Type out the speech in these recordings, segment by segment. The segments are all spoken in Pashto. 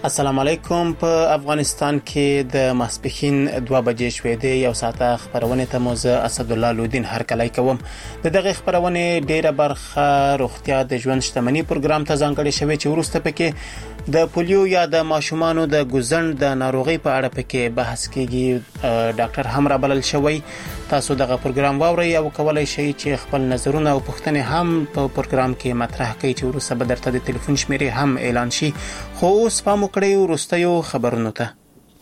السلام علیکم. په افغانستان کې د ماسپښین 2 بجې شوې دي. یو ساعته خبرونه ته موزه اسد الله لودین هرکلی کوم. د دغه خبرونه ډیره برخه روغتیا د ژوند شتمنۍ پروګرام ته ځانګړې شوی چې ورسته پکې د پولیو یا د ماشومانو د ګوزن د ناروغي په اړه پکې بحث کیږي. ډاکټر هم را بلل شوی. تاسو دغه پروګرام واورئ او کولای شئ چې خپل نظرونه او پوښتنې هم په پروګرام کې مطرح کړئ چې ورسته به درته د ټلیفون شمیرې هم اعلان شي. خو اوس پام وکړئ وروستیو خبرونو ته.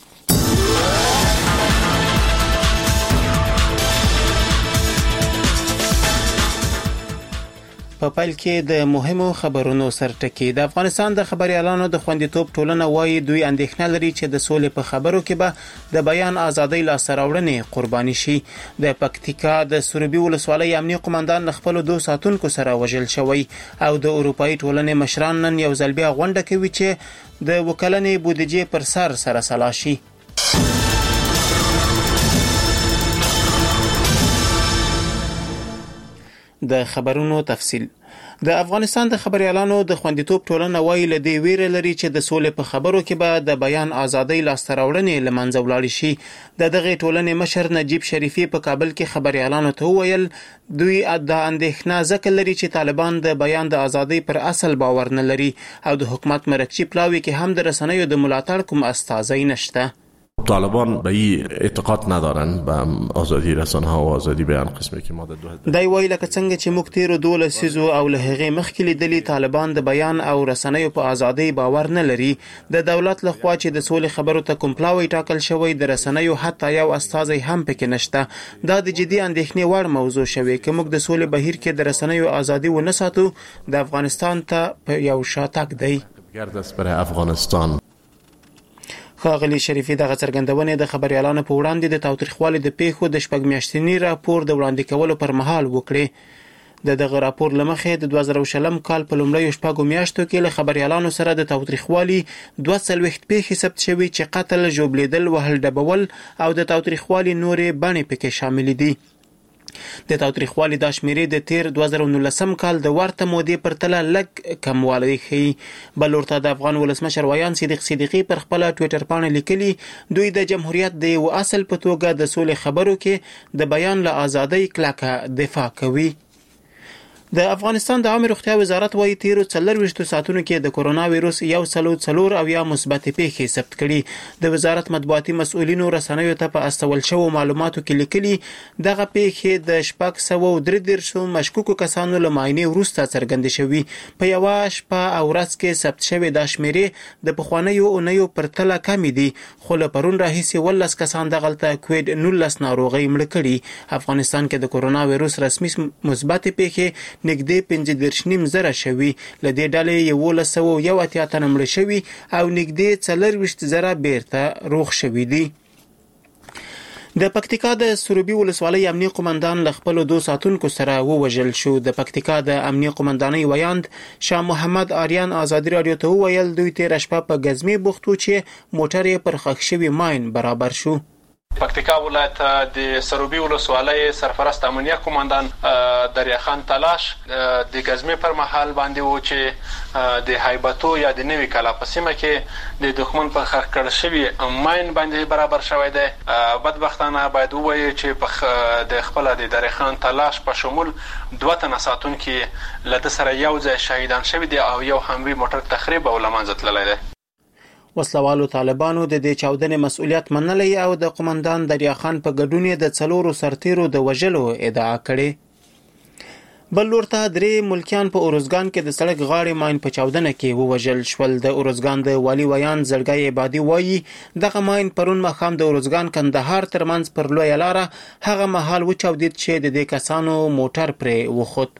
په پیل کې د مهمو خبرونو سرټکی. د افغانستان د خبريالانو د خوندیتوب ټولنه وايي دوی اندېښنه لري چې د سولې په خبرو کې به د بیان ازادۍ لاسته راوړنې قرباني شي. د پکتیکا د سروبي ولسوالۍ امنیه قومندان خپل 2 ساتونکو سره وژل شوی او د اروپאי ټولنې مشران نن یو ځل بیا غونډه کوي چې د وکلنې بودیجې پر سر سلا شي. د خبرونو تفصیل. د افغانستان د خبريالانو د خوندیتوب ټولنه وايي له دې ویره لري چې د سولې په خبرو کې به د بیان ازادۍ لاسته راوړنې لمنځه ولاړ شي. دغه ټولنې مشر نجیب شریفي په کابل کې خبريالانو ته وویل دوی د اندېښنه ځکه لري چې طالبان د بیان د ازادۍ پر اصل باور نه لري او د حکومت مرکزی پلاوی کې هم د رسنیو د ملاتړ کوم استازی نشته. طالبان به این اعتقاد ندارن به آزادی رسانه ها و آزادی بیان قسمی که ما د 2000 دای ویل که څنګه چې موږ تیر 12 سیزو او له هغه مخکې لیدلي طالبان د بیان او رسنیو په ازادۍ باور نه لري. د دولت لخوا چې د سولې خبرو ته کوم پلاوی ټاکل شوی د رسنیو حتی یو استازی هم پکې نشته. دا د جدي اندېښنې وړ موضوع شوی که موږ د سولې بهیر کې د رسنیو ازادي ونه ساتو د افغانستان ته په یو شاتګ دی. گرد است برای افغانستان. ښاغلي شریفي دغه څرګندونه د خبريالانو په وړاندې د تاوتریخوالي د پیښو د شپږ میاشتنی راپور د وړاندې کولو پر مهال وکړي. دغه راپور لمخې د 2020 کال په لومړیو شپږو میاشتو کې له خبريالانو سره د تاوتریخوالي 240 پیښې ثبت شوي چې قتل، ژوبلیدل، وهل ډبول او د تاوتریخوالي نورې بڼې پکې شامل دي. د تاوتریخوالي د شمیرې د تیر 2019 کال د ورته مودې پر تله لږ کموالی ښیي. بل ورته د افغان ولسمشر ویان صدیق صدیقي پر خپل ټوئیټر باندې لیکلي دوی د جمهوریت د یو اصل په توګه د سولې خبرو کې د بیان له ازادۍ کلکه دفاع کوي. د افغانستان د عامه روغتیا وزارت وايي تیر 24 ساعتونو کې د کورونا وایروس 104 او یا مثبت پیښې ثبت کړي. د وزارت مطبوعاتي مسؤلینو رسنیو ته په استول شوو معلوماتو کې لیکلي دغه پیښې د 633 مشکوکو کسانو له معاینې وروسته څرګندې شوې. په یو شپه او ورځ کې ثبت شوې د شمیرې د پخوانیو اونیو پر تله کم دي، خو له پرون راهیسې 19 کسان دغلته کووید 19 ناروغي مړ کړي. افغانستان کې د کورونا وایروس رسمي مثبت پیښې نږدې 15,000 شوي. له دې ډلې 1181 تنه مړه شوي او نږدې 40,000 بیرته روغ شوي دي. د پکتیکا د سروبي ولسوالۍ امنیه قومندان له خپل 2 ساتونکو سره ووژل شو. د پکتیکا د امنیه قومندانۍ ویاند شاه محمد آریان آزادي رادیو ته وویل دوی تیر شپه په غزمي بوختو چې موټر یې پر خښ شوی ماین برابر شو. پکتیکا ولایت د سروبي ولسوالۍ سرپرست امنیه قومندان دریاخان تلاش د غزمه پر محل باندې و چې د هیبتو یا د نوي کلا په سیمه کې د دښمن په خښ کړ شوی ماین باندې برابر شوی دی. بدبختانه باید ووایي چې د خپل د دریاخان تلاش په شمول 2 تنه ساتونکي له سره یو ځای شهیدان شوی دي او یو هموي موټر تخریب او لمنځه تللی دی. وسلوالو طالبانو د دې چاودنې مسؤلیت منلی او د قومندان دریاخان په ګډون د 4 سرتیرو د وژلو ادعا کړې. بل ورته 3 ملکیان په اورزګان کې د سړک غاړې ماین په چاودنه کې ووژل شول. د اورزګان د والی ویان زړګي عبادي وایي دغه ماین پرون مخام د اورزګان کندهار ترمنځ پر لوی لاره هغه مهال وچاودید چې د دې کسانو موټر پرې وخوت.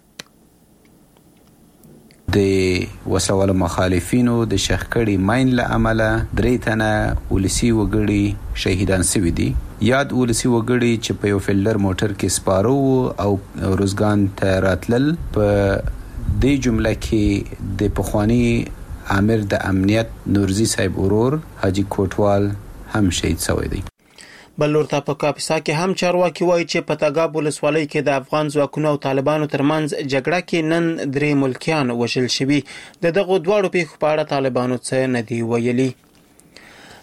د وسلوالو مخالفینو د شخکړی ماین له امله 3 تنه ولسی وګړي شهیدان شوي دي. یاد ولسی وګړي چې په یو فیلډر موټر کې سپارو او روزګان ته راتلل. په دې جمله کې د پخوانی امیر د امنیت نورزی صاحب ورور حاجی کوټوال هم شهید شوی دی. بل ورته په کاپیسا کې هم چارواکي وایي چې په تګاب ولسوالۍ کې د افغان ځواکونو او طالبانو ترمنځ جګړه کې نن 3 ملکیان وژل شوي. دغه دواړو پیښو په اړه طالبانو څه نه دی ویلي.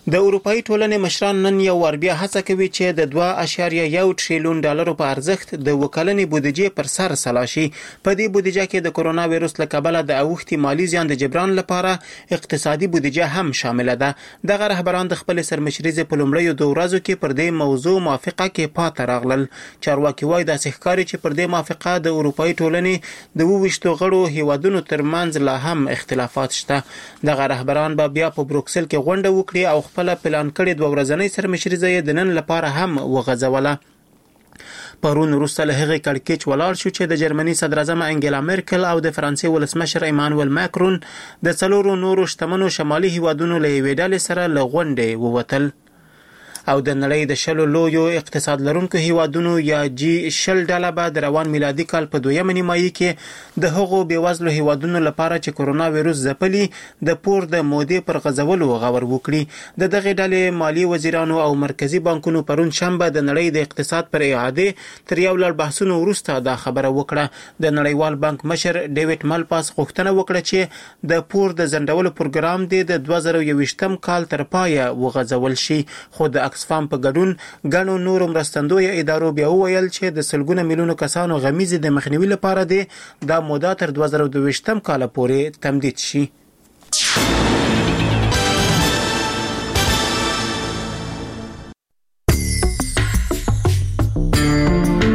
د اروپאי ټولنې مشران نن یو ور بیا هڅه کوي چې د 2.1 تریلیون ډالرو په ارزښت د وکالنې بودیجې پر سر سلاشي. په دې بودیجه کې د کرونا وایروس له کبله د اوښتي مالی زیان د جبران لپاره اقتصادي بودیجه هم شامل ده. دغه رهبران د خپل سرمشريزې په لومړیو 2 ورځو کې پر دې موضوع موافقه کې پاتې راغلل. چارواکي وایي د ښکاری چې پر دې موافقه د اروپאי ټولنې د 22 غړو هیوادونو ترمنځ لا هم اختلافات شته. دغه رهبران به بیا په بروکسل کې غونډه وکړي او خپل پلان کړي 2 ورځنۍ سرمشريزې د نن لپاره هم وغځوله. پرون وروسته له هغې کړکېچ ولاړ شو چې د جرمني صدر اعظم انګلا میرکل او د فرانسې ولسمشر ایمانوئل ماکرون د 4 نورو شتمنو شمالي هیوادونو له یوې ډلې سره له غونډې ووتل. او د نړۍ د 10 لویو اقتصاد لرونکو هیوادونو یا G20 ډله به د روان میلادي کال په 2 نیمایي کې د هغو بیوزلو هیوادونو لپاره چې کرونا وایروس ځپلي د پور د مودې پر غځولو غور وکړي. د دغه ډلې مالی وزیرانو او مرکزی بانکونو پرون شنبه د نړۍ د اقتصاد پر اعاده تر یو لړ بحثونو وروسته دا خبره وکړه. د نړیوال بانک مشر ډیوډ مالپاس غوښتنه وکړه چې د پور د ځنډولو پروګرام د 2021 کال تر پایه وغځول شي. خو د اکسفام په ګډون ګڼو نورو مرستندویه ادارو بیا وویل چې د سلګونه میلیونو کسانو غمیزې د مخنیوي لپاره دا موده تر 2022 کال پورې تمدید شي.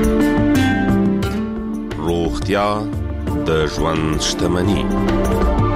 روغتیا د ژوند شتمني.